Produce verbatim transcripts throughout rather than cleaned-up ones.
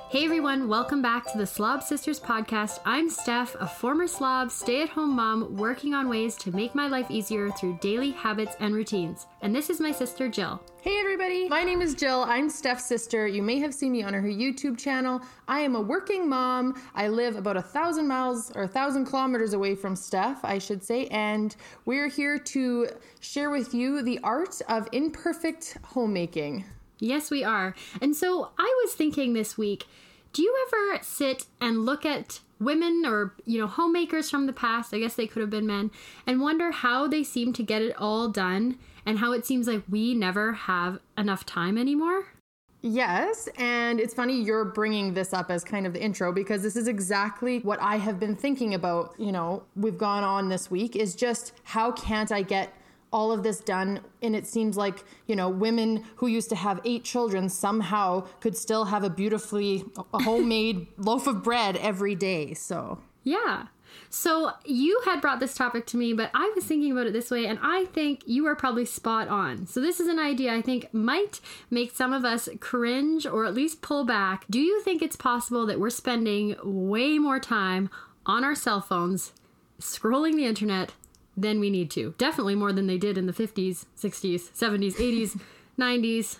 Hey everyone, welcome back to the Slob Sisters podcast. I'm Steph, a former slob, stay-at-home mom working on ways to make my life easier through daily habits and routines. And this is my sister, Jill. Hey everybody, my name is Jill. I'm Steph's sister. You may have seen me on her YouTube channel. I am a working mom. I live about a thousand miles or a thousand kilometers away from Steph, I should say, and we're here to share with you the art of imperfect homemaking. Yes, we are. And so I was thinking this week, do you ever sit and look at women or, you know, homemakers from the past, I guess they could have been men, and wonder how they seem to get it all done and how it seems like we never have enough time anymore? Yes, and it's funny you're bringing this up as kind of the intro because this is exactly what I have been thinking about, you know, we've gone on this week, is just how can't I get all of this done? And it seems like, you know, women who used to have eight children somehow could still have a beautifully a homemade loaf of bread every day. So, yeah. So you had brought this topic to me, but I was thinking about it this way, and I think you are probably spot on. So this is an idea I think might make some of us cringe or at least pull back. Do you think it's possible that we're spending way more time on our cell phones, scrolling the internet, than we need to? Definitely more than they did in the fifties, sixties, seventies, eighties, nineties,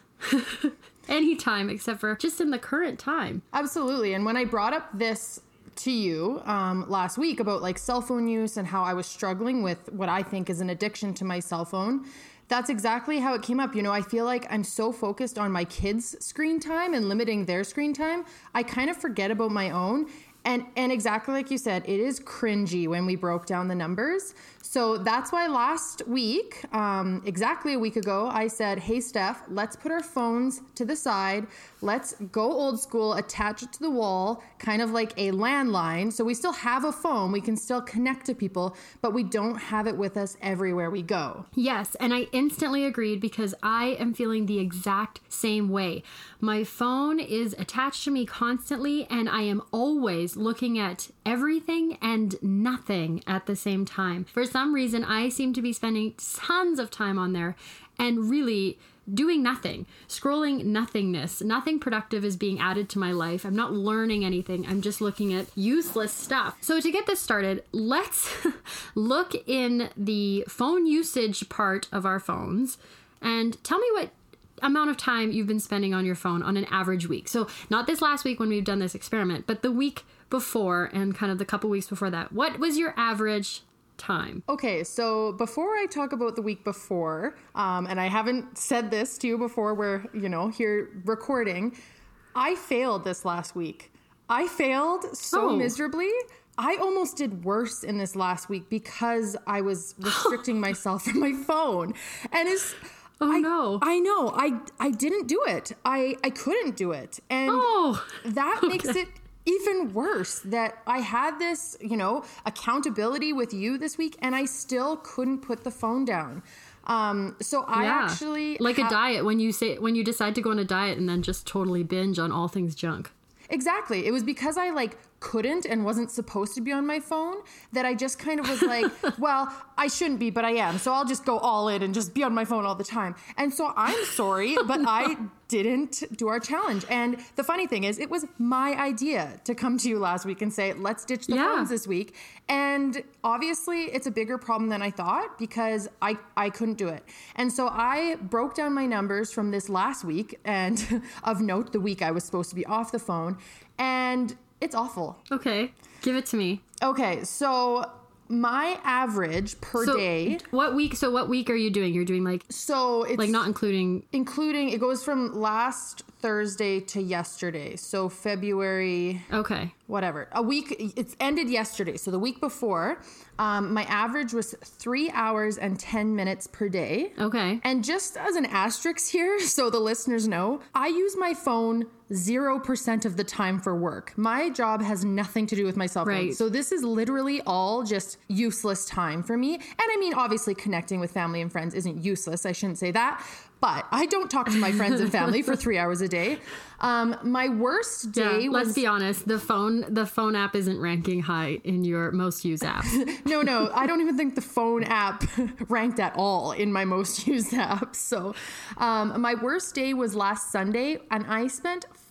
any time except for just in the current time. Absolutely. And when I brought up this to you um, last week about like cell phone use and how I was struggling with what I think is an addiction to my cell phone, that's exactly how it came up. You know, I feel like I'm so focused on my kids' screen time and limiting their screen time, I kind of forget about my own. And and exactly like you said, it is cringy when we broke down the numbers. So that's why last week, um, exactly a week ago, I said, hey, Steph, let's put our phones to the side. Let's go old school, attach it to the wall, kind of like a landline. So we still have a phone. We can still connect to people, but we don't have it with us everywhere we go. Yes, and I instantly agreed because I am feeling the exact same way. My phone is attached to me constantly, and I am always looking at everything and nothing at the same time. For some reason, I seem to be spending tons of time on there and really doing nothing, scrolling nothingness. Nothing productive is being added to my life. I'm not learning anything. I'm just looking at useless stuff. So to get this started, let's look in the phone usage part of our phones and tell me what amount of time you've been spending on your phone on an average week. So not this last week when we've done this experiment, but the week before and kind of the couple weeks before that. What was your average time? Okay, so before I talk about the week before, um, and I haven't said this to you before, we're, you know, here recording, I failed this last week. I failed so oh. miserably. I almost did worse in this last week because I was restricting myself from my phone. And it's... Oh I, no. I know. I I didn't do it. I, I couldn't do it. And oh, that okay. makes it even worse that I had this, you know, accountability with you this week and I still couldn't put the phone down. Um, so I yeah. actually... Like ha- a diet when you say, when you decide to go on a diet and then just totally binge on all things junk. Exactly. It was because I like couldn't and wasn't supposed to be on my phone that I just kind of was like, well, I shouldn't be, but I am. So I'll just go all in and just be on my phone all the time. And so I'm sorry, but I didn't do our challenge. And the funny thing is, it was my idea to come to you last week and say, let's ditch the yeah. phones this week. And obviously it's a bigger problem than I thought because I, I couldn't do it. And so I broke down my numbers from this last week and of note, the week I was supposed to be off the phone, and it's awful. Okay. Give it to me. Okay. So my average per so day. What week? So what week are you doing? You're doing like, so it's like not including, including, it goes from last Thursday to yesterday. So February. Okay. Whatever. A week. It's ended yesterday. So the week before, um, my average was three hours and ten minutes per day. Okay. And just as an asterisk here, so the listeners know, I use my phone zero percent of the time for work. My job has nothing to do with my cell phone. Right. So this is literally all just useless time for me. And I mean, obviously connecting with family and friends isn't useless. I shouldn't say that. But I don't talk to my friends and family for three hours a day. Um, my worst day yeah, was... Let's be honest, the phone the phone app isn't ranking high in your most used apps. no, no, I don't even think the phone app ranked at all in my most used apps. So um, my worst day was last Sunday, and I spent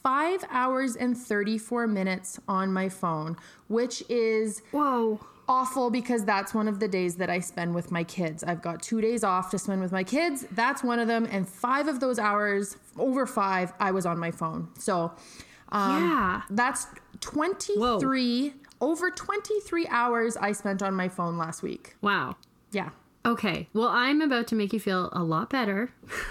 five hours and thirty-four minutes on my phone, which is Whoa. awful because that's one of the days that I spend with my kids. I've got two days off to spend with my kids. That's one of them. And five of those hours, over five, I was on my phone. So um, Yeah. that's twenty-three, Whoa. over twenty-three hours I spent on my phone last week. Wow. Yeah. Okay, well, I'm about to make you feel a lot better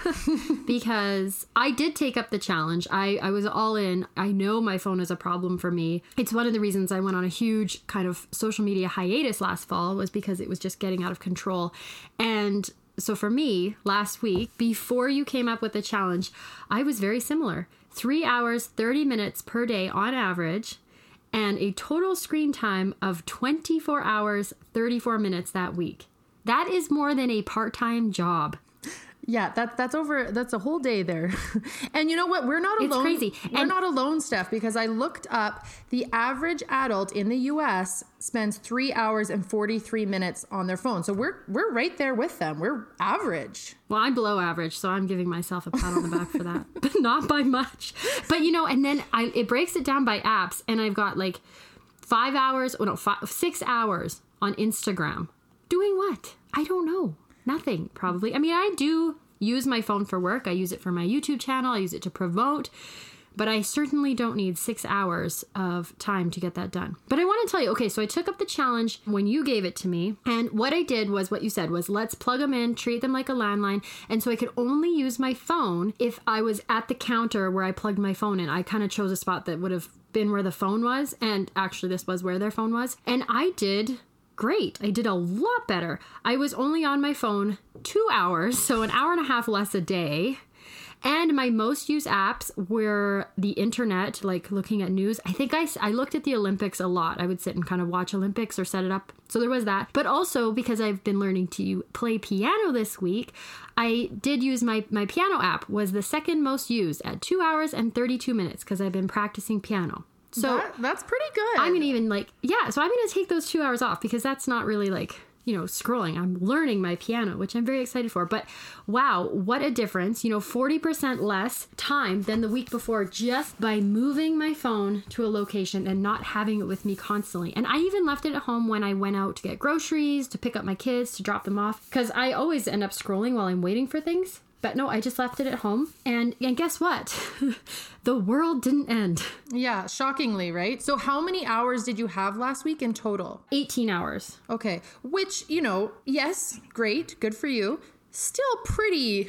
because I did take up the challenge. I, I was all in. I know my phone is a problem for me. It's one of the reasons I went on a huge kind of social media hiatus last fall was because it was just getting out of control. And so for me, last week, before you came up with the challenge, I was very similar. Three hours, thirty minutes per day on average, and a total screen time of twenty-four hours, thirty-four minutes that week. That is more than a part-time job. Yeah, that that's over. That's a whole day there. And you know what? We're not alone. It's crazy. We're And- not alone, Steph, because I looked up the average adult in the U S spends three hours and forty-three minutes on their phone. So we're we're right there with them. We're average. Well, I'm below average, so I'm giving myself a pat on the back for that, but not by much. But you know, and then I it breaks it down by apps, and I've got like five hours, oh no, five, six hours on Instagram. Doing what? I don't know. Nothing, probably. I mean, I do use my phone for work. I use it for my YouTube channel. I use it to promote. But I certainly don't need six hours of time to get that done. But I want to tell you, okay, so I took up the challenge when you gave it to me. And what I did was what you said was let's plug them in, treat them like a landline. And so I could only use my phone if I was at the counter where I plugged my phone in. I kind of chose a spot that would have been where the phone was. And actually, this was where their phone was. And I did great. I did a lot better. I was only on my phone two hours, so an hour and a half less a day. And my most used apps were the internet, like looking at news. I think I, I looked at the Olympics a lot. I would sit and kind of watch Olympics or set it up. So there was that. But also because I've been learning to play piano this week, I did use my, my piano app was the second most used at two hours and thirty-two minutes because I've been practicing piano. So that, that's pretty good. I'm going to even like, yeah, so I'm going to take those two hours off because that's not really like, you know, scrolling. I'm learning my piano, which I'm very excited for. But wow, what a difference. You know, forty percent less time than the week before just by moving my phone to a location and not having it with me constantly. And I even left it at home when I went out to get groceries, to pick up my kids, to drop them off. Because I always end up scrolling while I'm waiting for things. But no, I just left it at home. And, and guess what? The world didn't end. Yeah, shockingly, right? So how many hours did you have last week in total? eighteen hours. Okay, which, you know, yes, great, good for you. Still pretty,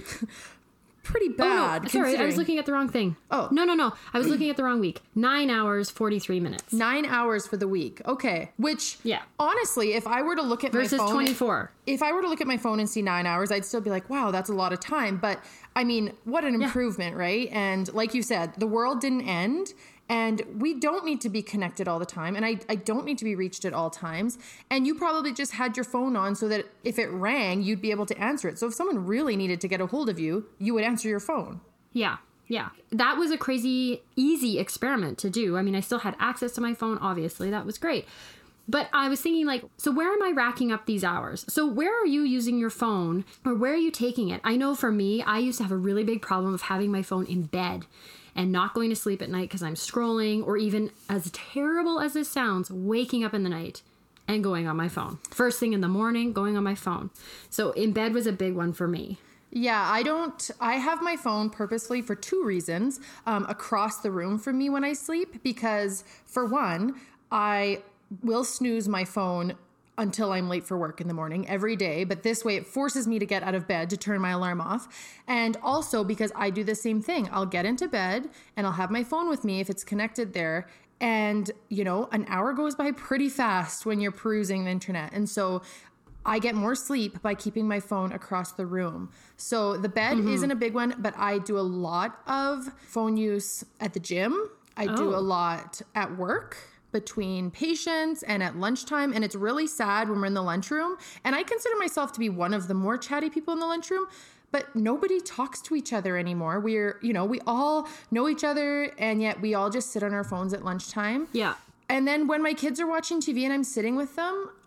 pretty bad. Oh, no. Sorry, I was looking at the wrong thing. Oh. No, no, no. I was looking at the wrong week. Nine hours, forty-three minutes. Nine hours for the week. Okay, which, Yeah. honestly, if I were to look at Versus my phone... twenty-four. If I were to look at my phone and see nine hours, I'd still be like, wow, that's a lot of time. But, I mean, what an improvement, right? And like you said, the world didn't end. And we don't need to be connected all the time. And I, I don't need to be reached at all times. And you probably just had your phone on so that if it rang, you'd be able to answer it. So if someone really needed to get a hold of you, you would answer your phone. Yeah. Yeah. That was a crazy, easy experiment to do. I mean, I still had access to my phone, obviously. That was great. But I was thinking like, so where am I racking up these hours? So where are you using your phone or where are you taking it? I know for me, I used to have a really big problem of having my phone in bed and not going to sleep at night because I'm scrolling, or even, as terrible as this sounds, waking up in the night and going on my phone. First thing in the morning, going on my phone. So in bed was a big one for me. Yeah, I don't, I have my phone purposely for two reasons um, across the room from me when I sleep, because for one, I will snooze my phone until I'm late for work in the morning every day. But this way it forces me to get out of bed to turn my alarm off. And also because I do the same thing. I'll get into bed and I'll have my phone with me if it's connected there. And, you know, an hour goes by pretty fast when you're perusing the internet. And so I get more sleep by keeping my phone across the room. So the bed mm-hmm. isn't a big one, but I do a lot of phone use at the gym. I oh. do a lot at work, between patients and at lunchtime. And it's really sad when we're in the lunchroom. And I consider myself to be one of the more chatty people in the lunchroom, but nobody talks to each other anymore. We're, you know, we all know each other, and yet we all just sit on our phones at lunchtime. Yeah. And then when my kids are watching T V and I'm sitting with them,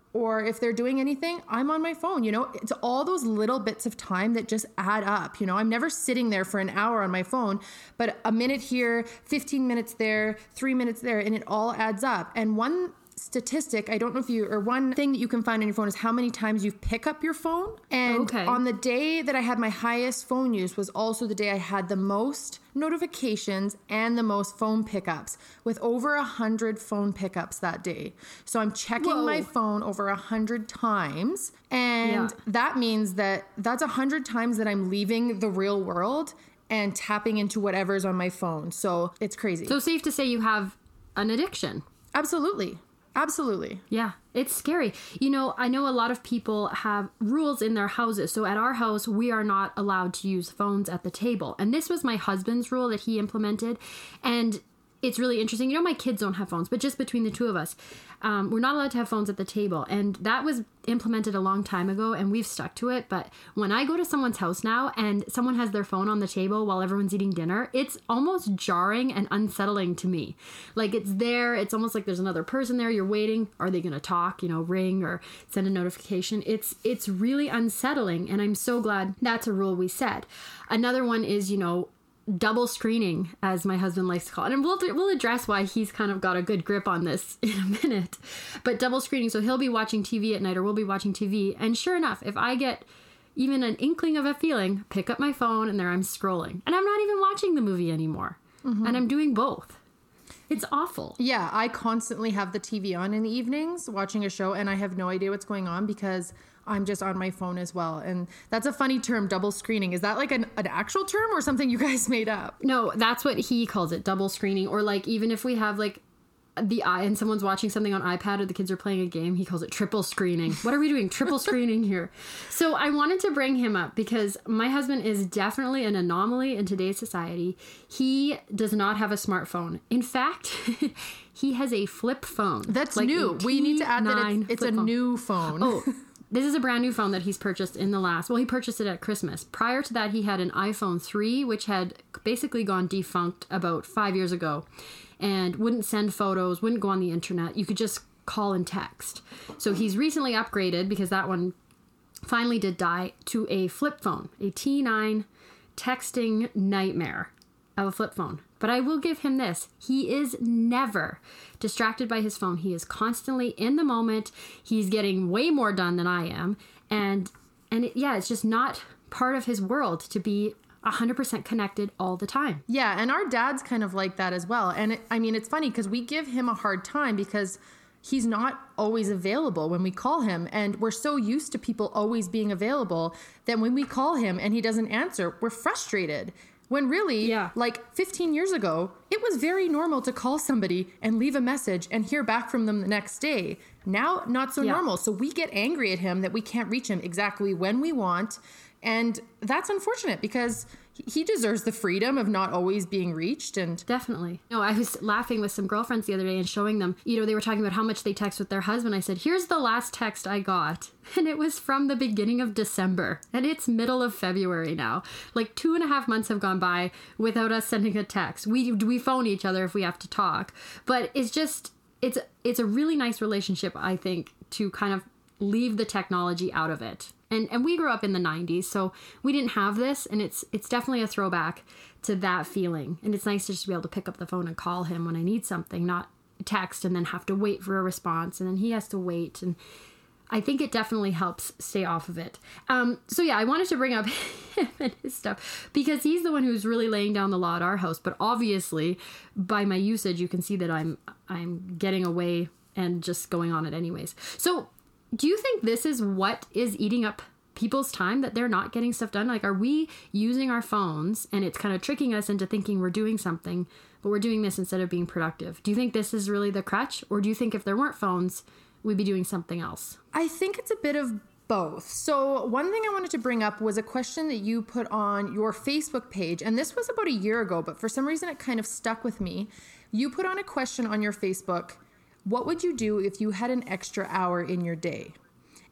or if they're doing anything, I'm on my phone. You know, it's all those little bits of time that just add up. You know, I'm never sitting there for an hour on my phone, but a minute here, fifteen minutes there, three minutes there, and it all adds up. And one statistic, I don't know if you, or one thing that you can find on your phone is how many times you pick up your phone. And okay. on the day that I had my highest phone use was also the day I had the most notifications and the most phone pickups, with over a hundred phone pickups that day. So I'm checking Whoa. my phone over a hundred times. And Yeah. that means that that's a hundred times that I'm leaving the real world and tapping into whatever's on my phone. So it's crazy. So safe to say you have an addiction. Absolutely. Absolutely. Yeah, it's scary. You know, I know a lot of people have rules in their houses. So at our house, we are not allowed to use phones at the table. And this was my husband's rule that he implemented. And it's really interesting. You know, my kids don't have phones, but just between the two of us, um, we're not allowed to have phones at the table. And that was implemented a long time ago, and we've stuck to it. But when I go to someone's house now and someone has their phone on the table while everyone's eating dinner, it's almost jarring and unsettling to me. Like, it's there. It's almost like there's another person there. You're waiting. Are they going to talk, you know, ring or send a notification? It's, it's really unsettling. And I'm so glad that's a rule we set. Another one is, you know, double screening, as my husband likes to call it. And we'll, we'll address why he's kind of got a good grip on this in a minute. But double screening, so he'll be watching T V at night or we'll be watching T V. And sure enough, if I get even an inkling of a feeling, pick up my phone and there I'm scrolling. And I'm not even watching the movie anymore. Mm-hmm. And I'm doing both. It's awful. Yeah, I constantly have the T V on in the evenings watching a show, and I have no idea what's going on because I'm just on my phone as well. And that's a funny term, double screening. Is that like an, an actual term or something you guys made up? No, that's what he calls it, double screening. Or like, even if we have like the eye and someone's watching something on iPad or the kids are playing a game, he calls it triple screening. What are we doing? Triple screening here. So I wanted to bring him up because my husband is definitely an anomaly in today's society. He does not have a smartphone. In fact, he has a flip phone. That's like new. We need to add that it's, it's a phone. new phone. Oh, this is a brand new phone that he's purchased in the last, well, he purchased it at Christmas. Prior to that, he had an iPhone three, which had basically gone defunct about five years ago and wouldn't send photos, wouldn't go on the internet. You could just call and text. So he's recently upgraded, because that one finally did die, to a flip phone, a T nine texting nightmare of a flip phone. But I will give him this. He is never distracted by his phone. He is constantly in the moment. He's getting way more done than I am. And, and it, yeah, it's just not part of his world to be one hundred percent connected all the time. Yeah, and our dad's kind of like that as well. And it, I mean, it's funny because we give him a hard time because he's not always available when we call him. And we're so used to people always being available that when we call him and he doesn't answer, we're frustrated. When really, yeah. like fifteen years ago, it was very normal to call somebody and leave a message and hear back from them the next day. Now, not so yeah. normal. So we get angry at him that we can't reach him exactly when we want. And that's unfortunate because he deserves the freedom of not always being reached. And definitely. No, I was laughing with some girlfriends the other day and showing them, you know, they were talking about how much they text with their husband. I said, here's the last text I got. And it was from the beginning of December. And it's middle of February now. Like two and a half months have gone by without us sending a text. We we phone each other if we have to talk. But it's just, it's it's a really nice relationship, I think, to kind of leave the technology out of it. And and we grew up in the nineties, so we didn't have this, and it's it's definitely a throwback to that feeling. And it's nice just to be able to pick up the phone and call him when I need something, not text and then have to wait for a response, and then he has to wait. And I think it definitely helps stay off of it. Um, so yeah, I wanted to bring up him and his stuff because he's the one who's really laying down the law at our house. But obviously, by my usage, you can see that I'm I'm getting away and just going on it anyways. So do you think this is what is eating up people's time, that they're not getting stuff done? Like, are we using our phones and it's kind of tricking us into thinking we're doing something, but we're doing this instead of being productive? Do you think this is really the crutch? Or do you think if there weren't phones, we'd be doing something else? I think it's a bit of both. So one thing I wanted to bring up was a question that you put on your Facebook page. And this was about a year ago, but for some reason it kind of stuck with me. You put on a question on your Facebook: what would you do if you had an extra hour in your day?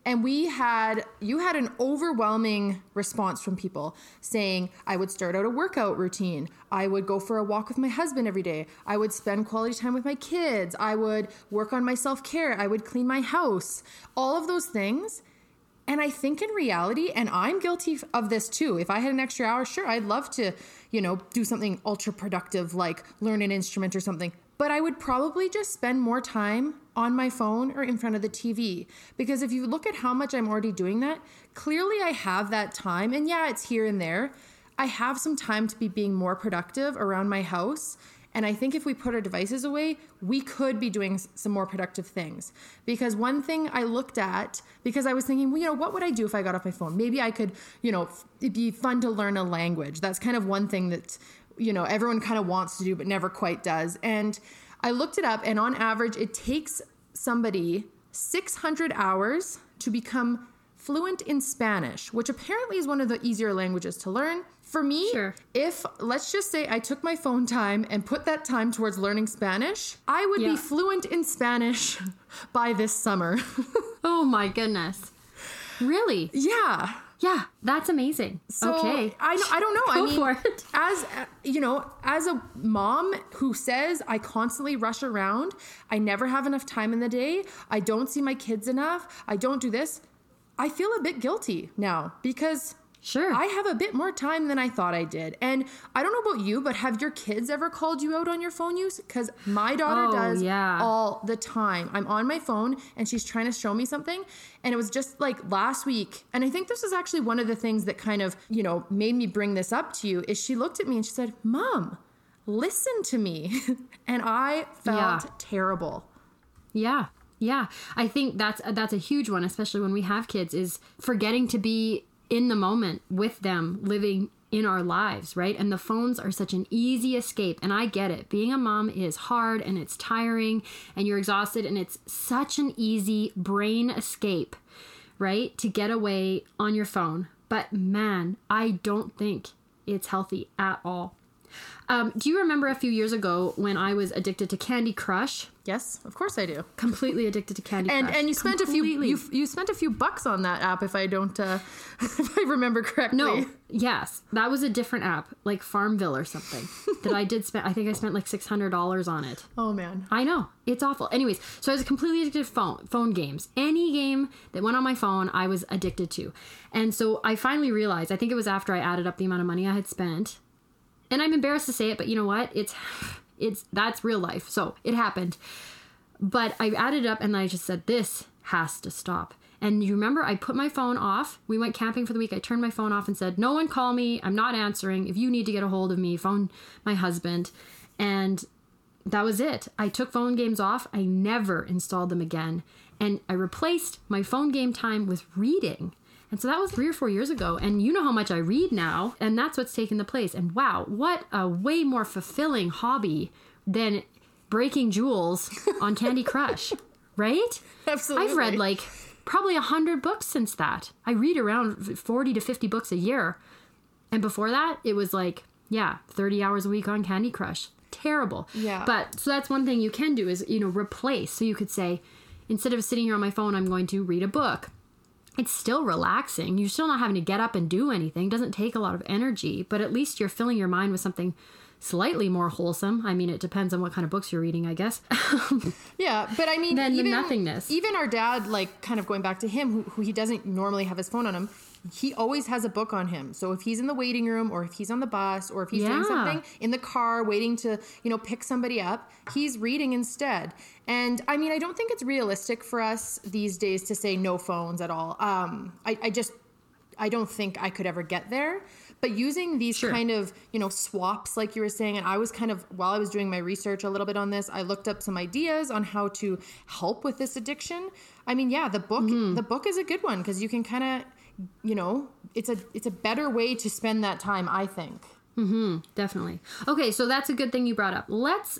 And we had, you had an overwhelming response from people saying, I would start out a workout routine. I would go for a walk with my husband every day. I would spend quality time with my kids. I would work on my self-care. I would clean my house. All of those things. And I think in reality, and I'm guilty of this too, if I had an extra hour, sure, I'd love to, you know, do something ultra productive like learn an instrument or something. But I would probably just spend more time on my phone or in front of the T V. Because if you look at how much I'm already doing that, clearly I have that time. And yeah, it's here and there. I have some time to be being more productive around my house. And I think if we put our devices away, we could be doing some more productive things. Because one thing I looked at, because I was thinking, well, you know, what would I do if I got off my phone? Maybe I could, you know, it'd be fun to learn a language. That's kind of one thing that, you know, everyone kind of wants to do, but never quite does. And I looked it up, and on average, it takes somebody six hundred hours to become fluent in Spanish, which apparently is one of the easier languages to learn. For me, sure. If, let's just say I took my phone time and put that time towards learning Spanish, I would yeah. be fluent in Spanish by this summer. Oh my goodness. Really? Yeah. Yeah, that's amazing. So, okay. I, I don't know. Go I mean, for it. as, you know, as a mom who says I constantly rush around, I never have enough time in the day, I don't see my kids enough, I don't do this, I feel a bit guilty now because sure. I have a bit more time than I thought I did. And I don't know about you, but have your kids ever called you out on your phone use? Because my daughter oh, does yeah. all the time. I'm on my phone and she's trying to show me something. And it was just like last week. And I think this is actually one of the things that kind of, you know, made me bring this up to you is she looked at me and she said, Mom, listen to me. And I felt yeah. terrible. Yeah. Yeah. I think that's, that's a huge one, especially when we have kids, is forgetting to be in the moment with them, living in our lives, right? And the phones are such an easy escape. And I get it. Being a mom is hard and it's tiring and you're exhausted, and it's such an easy brain escape, right? To get away on your phone. But man, I don't think it's healthy at all. Um, do you remember a few years ago when I was addicted to Candy Crush? Yes, of course I do. Completely addicted to Candy and, Crush. And you spent Completely. a few you, you spent a few bucks on that app if I don't uh, if I remember correctly. No, yes, that was a different app, like Farmville or something. that I did spend. I think I spent like six hundred dollars on it. Oh man, I know, it's awful. Anyways, so I was completely addicted to phone phone games. Any game that went on my phone, I was addicted to. And so I finally realized. I think it was after I added up the amount of money I had spent. And I'm embarrassed to say it, but you know what? It's, it's, that's real life. So it happened. But I added it up and I just said, this has to stop. And you remember I put my phone off. We went camping for the week. I turned my phone off and said, no one call me. I'm not answering. If you need to get a hold of me, phone my husband. And that was it. I took phone games off. I never installed them again. And I replaced my phone game time with reading. And so that was three or four years ago. And you know how much I read now. And that's what's taken the place. And wow, what a way more fulfilling hobby than breaking jewels on Candy Crush, right? Absolutely. I've read like probably a hundred books since that. I read around forty to fifty books a year. And before that, it was like, yeah, thirty hours a week on Candy Crush. Terrible. Yeah. But so that's one thing you can do is, you know, replace. So you could say, instead of sitting here on my phone, I'm going to read a book. It's still relaxing. You're still not having to get up and do anything. It doesn't take a lot of energy, but at least you're filling your mind with something slightly more wholesome. I mean, it depends on what kind of books you're reading, I guess. Yeah, but I mean, Than the even, nothingness. Even our dad, like kind of going back to him, who, who he doesn't normally have his phone on him, he always has a book on him. So if he's in the waiting room or if he's on the bus or if he's Yeah. doing something in the car waiting to, you know, pick somebody up, he's reading instead. And I mean, I don't think it's realistic for us these days to say no phones at all. Um, I, I just, I don't think I could ever get there. But using these Sure. kind of, you know, swaps, like you were saying, and I was kind of, while I was doing my research a little bit on this, I looked up some ideas on how to help with this addiction. I mean, yeah, the book, Mm-hmm. the book is a good one because you can kind of, you know, it's a, it's a better way to spend that time, I think. Mm-hmm, definitely. Okay, so that's a good thing you brought up. Let's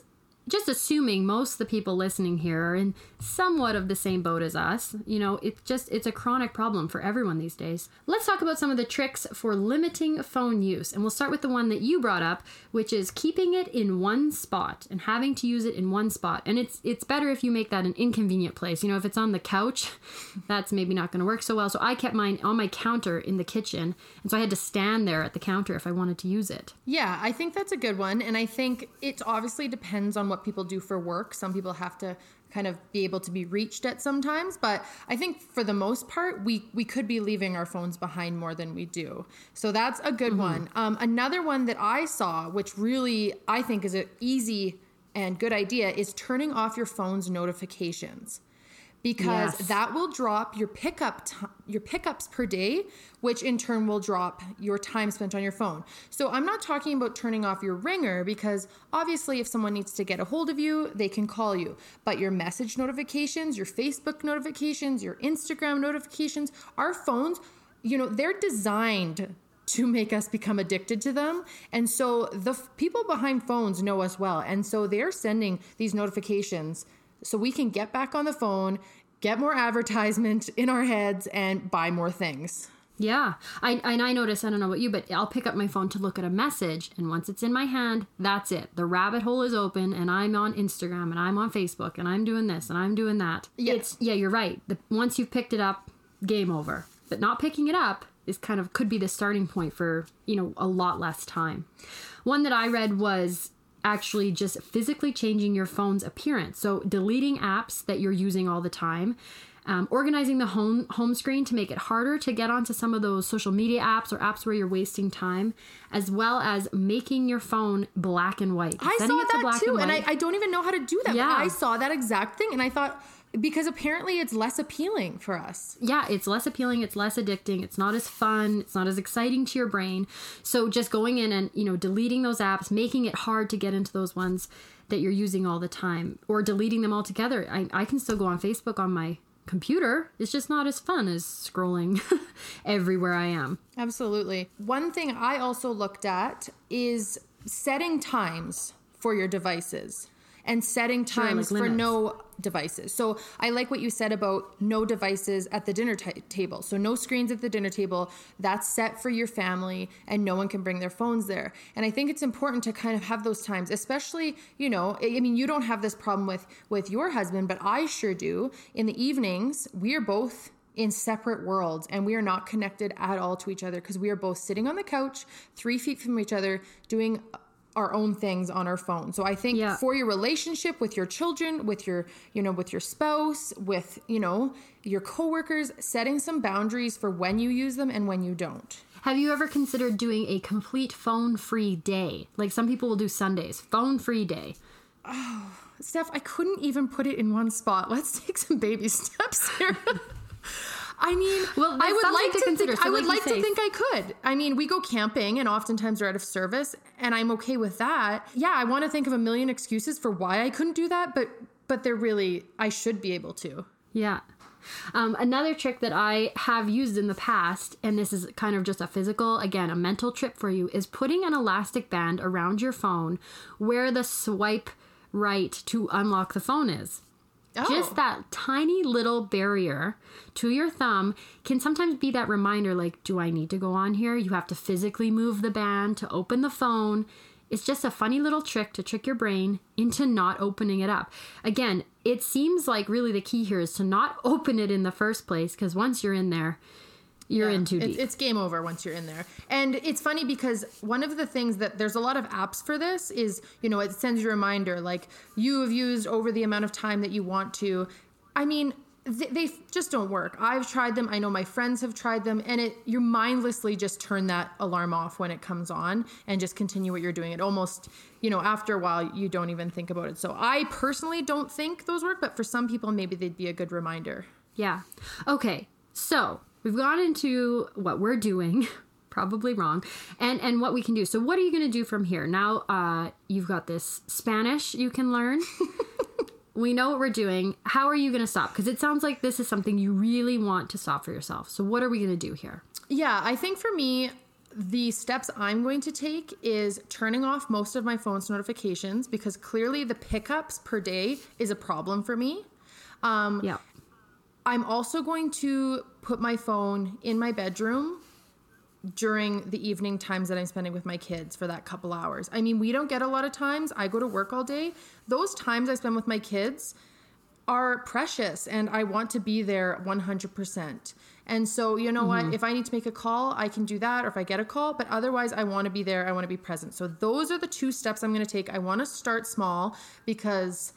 just assuming most of the people listening here are in somewhat of the same boat as us. You know, it's just, it's a chronic problem for everyone these days. Let's talk about some of the tricks for limiting phone use. And we'll start with the one that you brought up, which is keeping it in one spot and having to use it in one spot. And it's it's better if you make that an inconvenient place. You know, if it's on the couch, that's maybe not going to work so well. So I kept mine on my counter in the kitchen. And so I had to stand there at the counter if I wanted to use it. Yeah, I think that's a good one. And I think it obviously depends on what people do for work. Some people have to kind of be able to be reached at sometimes, but I think for the most part, we we could be leaving our phones behind more than we do. So that's a good mm-hmm. one. Um, another one that I saw, which really I think is an easy and good idea, is turning off your phone's notifications. Because yes. that will drop your pickup t- your pickups per day, which in turn will drop your time spent on your phone. So I'm not talking about turning off your ringer, because obviously if someone needs to get a hold of you, they can call you. But your message notifications, your Facebook notifications, your Instagram notifications, our phones, you know, they're designed to make us become addicted to them. And so the f- people behind phones know us well. And so they're sending these notifications so we can get back on the phone, get more advertisement in our heads, and buy more things. Yeah. I, and I notice, I don't know about you, but I'll pick up my phone to look at a message. And once it's in my hand, that's it. The rabbit hole is open, and I'm on Instagram, and I'm on Facebook, and I'm doing this, and I'm doing that. Yeah. It's, yeah, you're right. The, once you've picked it up, game over. But not picking it up is kind of, could be the starting point for, you know, a lot less time. One that I read was actually just physically changing your phone's appearance. So deleting apps that you're using all the time, um, organizing the home home screen to make it harder to get onto some of those social media apps or apps where you're wasting time, as well as making your phone black and white. I Setting saw it to that black too, and, and I, I don't even know how to do that. Yeah. But I saw that exact thing, and I thought, because apparently it's less appealing for us. Yeah, it's less appealing. It's less addicting. It's not as fun. It's not as exciting to your brain. So just going in and, you know, deleting those apps, making it hard to get into those ones that you're using all the time, or deleting them altogether. I, I can still go on Facebook on my computer. It's just not as fun as scrolling everywhere I am. Absolutely. One thing I also looked at is setting times for your devices. And setting times sure, like for no devices. So I like what you said about no devices at the dinner t- table. So no screens at the dinner table. That's set for your family, and no one can bring their phones there. And I think it's important to kind of have those times, especially, you know, I mean, you don't have this problem with, with your husband, but I sure do. In the evenings, we are both in separate worlds, and we are not connected at all to each other, because we are both sitting on the couch, three feet from each other, doing our own things on our phone. So I think yeah. for your relationship with your children, with your, you know, with your spouse, with, you know, your coworkers, setting some boundaries for when you use them and when you don't. Have you ever considered doing a complete phone-free day? Like some people will do Sundays, phone-free day. Oh, Steph, I couldn't even put it in one spot. Let's take some baby steps here. I mean, well, I would like to, to consider. think, so I would like, like to think I could. I mean, we go camping and oftentimes we're out of service, and I'm okay with that. Yeah, I want to think of a million excuses for why I couldn't do that, but but they're really, I should be able to. Yeah. Um, another trick that I have used in the past, and this is kind of just a physical, again, a mental trip for you, is putting an elastic band around your phone where the swipe right to unlock the phone is. Oh. Just that tiny little barrier to your thumb can sometimes be that reminder, like, do I need to go on here? You have to physically move the band to open the phone. It's just a funny little trick to trick your brain into not opening it up. Again, it seems like really the key here is to not open it in the first place, because once you're in there, you're yeah, in too deep. It's, it's game over once you're in there. And it's funny because one of the things that there's a lot of apps for this is, you know, it sends you a reminder, like you have used over the amount of time that you want to. I mean, they, they just don't work. I've tried them. I know my friends have tried them, and it you mindlessly just turn that alarm off when it comes on and just continue what you're doing. It almost, you know, after a while, you don't even think about it. So I personally don't think those work, but for some people, maybe they'd be a good reminder. Yeah. Okay. So we've gone into what we're doing, probably wrong, and, and what we can do. So what are you going to do from here? Now uh, you've got this Spanish you can learn. We know what we're doing. How are you going to stop? Because it sounds like this is something you really want to stop for yourself. So what are we going to do here? Yeah, I think for me, the steps I'm going to take is turning off most of my phone's notifications, because clearly the pickups per day is a problem for me. Um, yeah. I'm also going to put my phone in my bedroom during the evening times that I'm spending with my kids for that couple hours. I mean, we don't get a lot of times. I go to work all day. Those times I spend with my kids are precious, and I want to be there one hundred percent. And so, you know mm-hmm. what? If I need to make a call, I can do that, or if I get a call, but otherwise I want to be there. I want to be present. So those are the two steps I'm going to take. I want to start small, because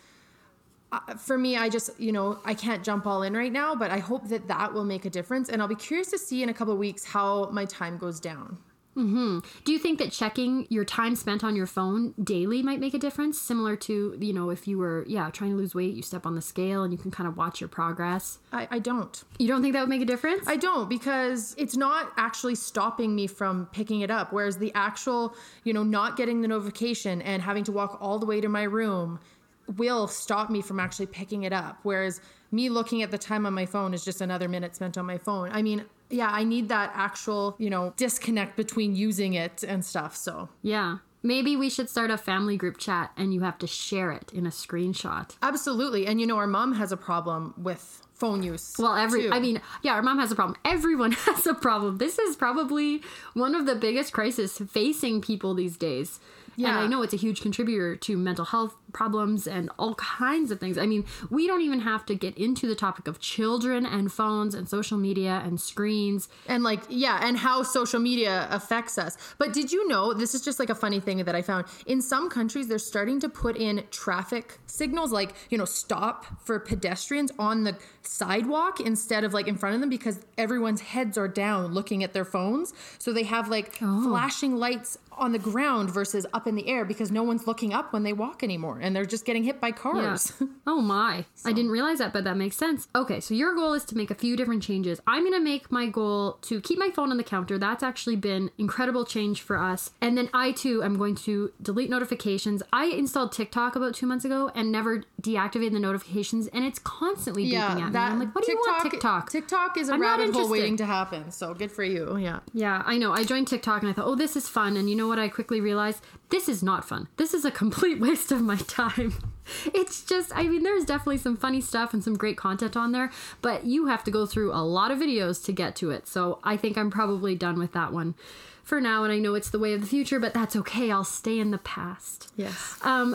Uh, for me, I just, you know, I can't jump all in right now, but I hope that that will make a difference. And I'll be curious to see in a couple of weeks how my time goes down. Mm-hmm. Do you think that checking your time spent on your phone daily might make a difference? Similar to, you know, if you were, yeah, trying to lose weight, you step on the scale and you can kind of watch your progress. I, I don't. You don't think that would make a difference? I don't, because it's not actually stopping me from picking it up. Whereas the actual, you know, not getting the notification and having to walk all the way to my room will stop me from actually picking it up. Whereas me looking at the time on my phone is just another minute spent on my phone. I mean, yeah, I need that actual, you know, disconnect between using it and stuff. So yeah, maybe we should start a family group chat and you have to share it in a screenshot. Absolutely. And you know, our mom has a problem with phone use. Well, every, too. I mean, yeah, our mom has a problem. Everyone has a problem. This is probably one of the biggest crises facing people these days. Yeah. And I know it's a huge contributor to mental health problems and all kinds of things. I mean, we don't even have to get into the topic of children and phones and social media and screens. And like, yeah, and how social media affects us. But did you know, this is just like a funny thing that I found. In some countries, they're starting to put in traffic signals, like, you know, stop for pedestrians on the sidewalk instead of like in front of them, because everyone's heads are down looking at their phones. So they have like oh. flashing lights on the ground versus up in the air, because no one's looking up when they walk anymore, and they're just getting hit by cars. Yeah. Oh my. So. I didn't realize that, but that makes sense. Okay, so your goal is to make a few different changes. I'm going to make my goal to keep my phone on the counter. That's actually been incredible change for us. And then I too am going to delete notifications. I installed TikTok about two months ago and never deactivated the notifications, and it's constantly beeping yeah, at that, me. I'm like, what do TikTok, you want, TikTok? TikTok is a I'm rabbit hole waiting to happen, so good for you. Yeah. Yeah, I know. I joined TikTok and I thought, oh, this is fun. And you know what? I quickly realized this is not fun. This is a complete waste of my time. It's just, I mean, there's definitely some funny stuff and some great content on there, but you have to go through a lot of videos to get to it. So I think I'm probably done with that one for now. And I know it's the way of the future, but that's okay. I'll stay in the past. Yes. Um,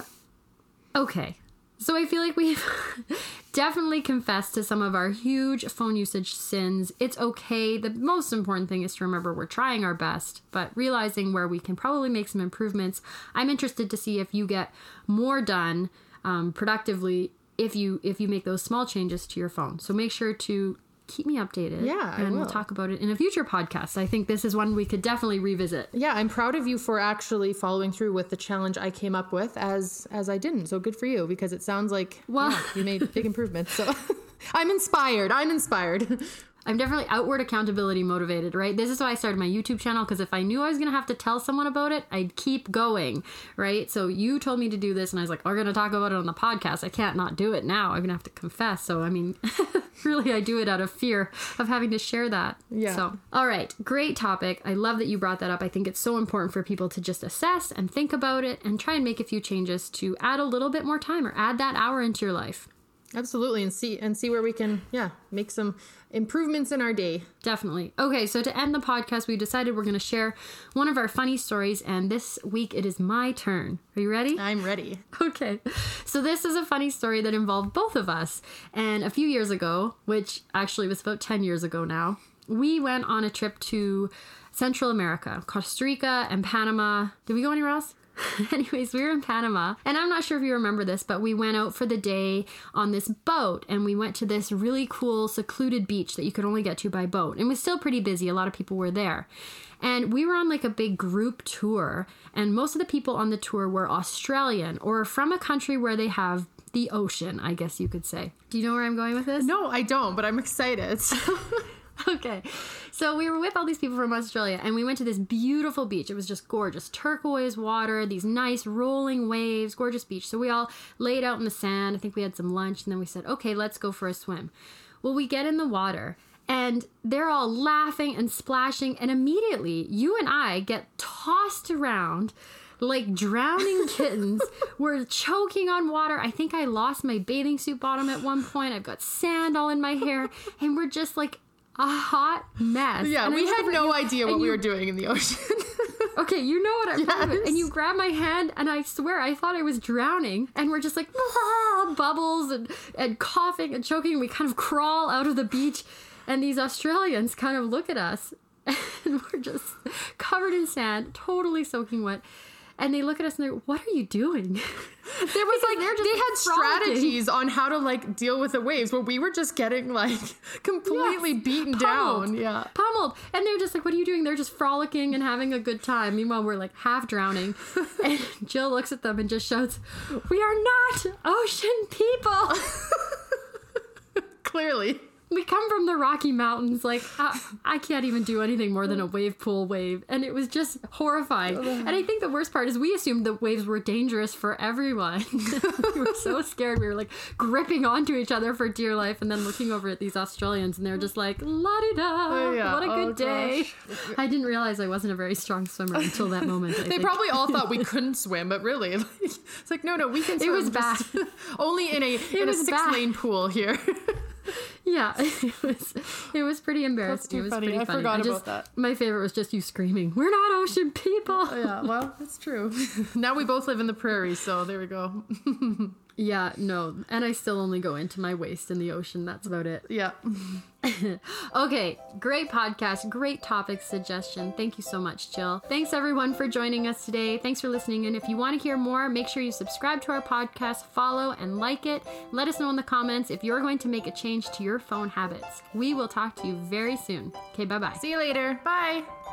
okay. So I feel like we've definitely confessed to some of our huge phone usage sins. It's okay. The most important thing is to remember we're trying our best, but realizing where we can probably make some improvements. I'm interested to see if you get more done um, productively if you if you make those small changes to your phone. So make sure to keep me updated. Yeah, I and will. We'll talk about it in a future podcast. I think this is one we could definitely revisit. Yeah, I'm proud of you for actually following through with the challenge I came up with, as as I didn't. So good for you, because it sounds like well, yeah, you made big improvements. So I'm inspired. I'm inspired. I'm definitely outward accountability motivated, right? This is why I started my YouTube channel, because if I knew I was going to have to tell someone about it, I'd keep going, right? So you told me to do this, and I was like, we're going to talk about it on the podcast. I can't not do it now. I'm going to have to confess. So, I mean, really, I do it out of fear of having to share that. Yeah. So, all right. Great topic. I love that you brought that up. I think it's so important for people to just assess and think about it and try and make a few changes to add a little bit more time or add that hour into your life. Absolutely. And see and see where we can, yeah, make some improvements in our day. Definitely. Okay, so to end the podcast, we decided we're going to share one of our funny stories, and this week it is my turn. Are you ready? I'm ready. Okay. So this is a funny story that involved both of us. And a few years ago, which actually was about ten years ago now, we went on a trip to Central America, Costa Rica and Panama. Did we go anywhere else? Anyways, we were in Panama, and I'm not sure if you remember this, but we went out for the day on this boat, and we went to this really cool secluded beach that you could only get to by boat. And it was still pretty busy. A lot of people were there. And we were on like a big group tour, and most of the people on the tour were Australian or from a country where they have the ocean, I guess you could say. Do you know where I'm going with this? No, I don't, but I'm excited. Okay, so we were with all these people from Australia, and we went to this beautiful beach. It was just gorgeous. Turquoise water, these nice rolling waves, gorgeous beach. So we all laid out in the sand. I think we had some lunch, and then we said, okay, let's go for a swim. Well, we get in the water, And they're all laughing and splashing. And immediately, you and I get tossed around like drowning kittens. We're choking on water. I think I lost my bathing suit bottom at one point. I've got sand all in my hair. And we're just like a hot mess. Yeah, and we had no you, idea what you, we were doing in the ocean. Okay, you know what I'm yes. talking about. And you grab my hand, and I swear I thought I was drowning. And we're just like, ah, bubbles and, and coughing and choking. We kind of crawl out of the beach, and these Australians kind of look at us, and we're just covered in sand, totally soaking wet. And they look at us and they're, what are you doing? There was like, they're just they had frolicking. strategies on how to like deal with the waves, where we were just getting like completely yes. beaten Pummeled. down. Yeah. Pummeled. And they're just like, what are you doing? They're just frolicking and having a good time. Meanwhile, we're like half drowning. And Jill looks at them and just shouts, we are not ocean people. Clearly. We come from the Rocky Mountains. Like, I, I can't even do anything more than a wave pool wave. And it was just horrifying. And I think the worst part is we assumed the waves were dangerous for everyone. We were so scared. We were like gripping onto each other for dear life and then looking over at these Australians and they're just like, la-di-da, oh, yeah. what a good oh, day. Gosh. I didn't realize I wasn't a very strong swimmer until that moment. I they think. probably all thought we couldn't swim, but really, like, it's like, no, no, we can swim. It was bad. Only in a, in a six-lane pool here. Yeah, it was it was pretty embarrassing. That's too it was funny. pretty I funny. forgot I just, about that. My favorite was just you screaming, we're not ocean people. Oh, yeah, well, that's true. Now we both live in the prairies, so there we go. Yeah, no, and I still only go into my waist in the ocean. That's about it. Yeah. Okay, great podcast, great topic suggestion. Thank you so much, Jill. Thanks everyone for joining us today. Thanks for listening. And if you want to hear more, make sure you subscribe to our podcast, follow and like it. Let us know in the comments if you're going to make a change to your phone habits. We will talk to you very soon. Okay, bye-bye. See you later. Bye.